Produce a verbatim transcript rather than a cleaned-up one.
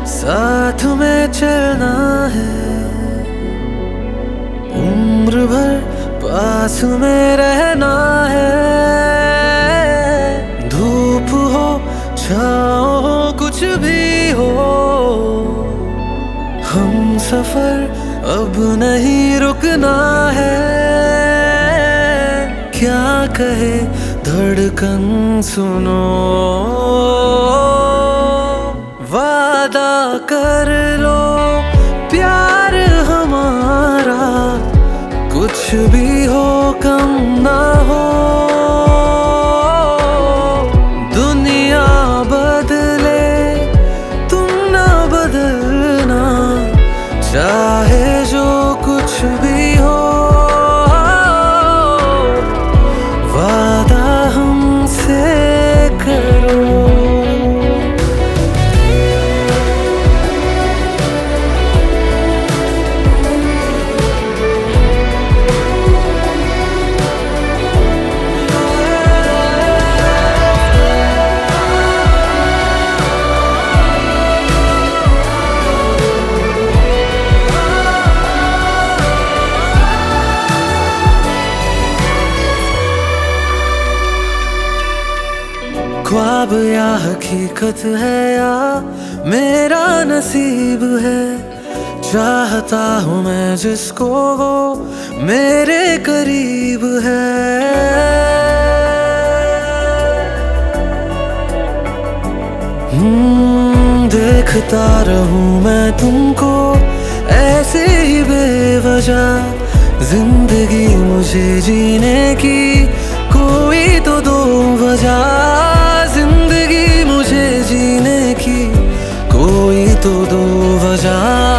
साथ में चलना है, उम्र भर पास में रहना है। धूप हो छाँव हो कुछ भी हो, हम सफर अब नहीं रुकना है। क्या कहे धड़कन सुनो, वादा कर लो प्यार हमारा कुछ भी हो कम ना हो। दुनिया बदले तुम ना बदलना, चाहे जो कुछ भी हो। वादा हमसे करो। ख्वाब या हकीकत है या मेरा नसीब है, चाहता हूँ मैं जिसको वो मेरे करीब है। हम्म देखता रहूं मैं तुमको ऐसे ही बेवजह, जिंदगी मुझे जीने की कोई तो दो वजह। जिंदगी मुझे जीने की कोई तो दो वजह।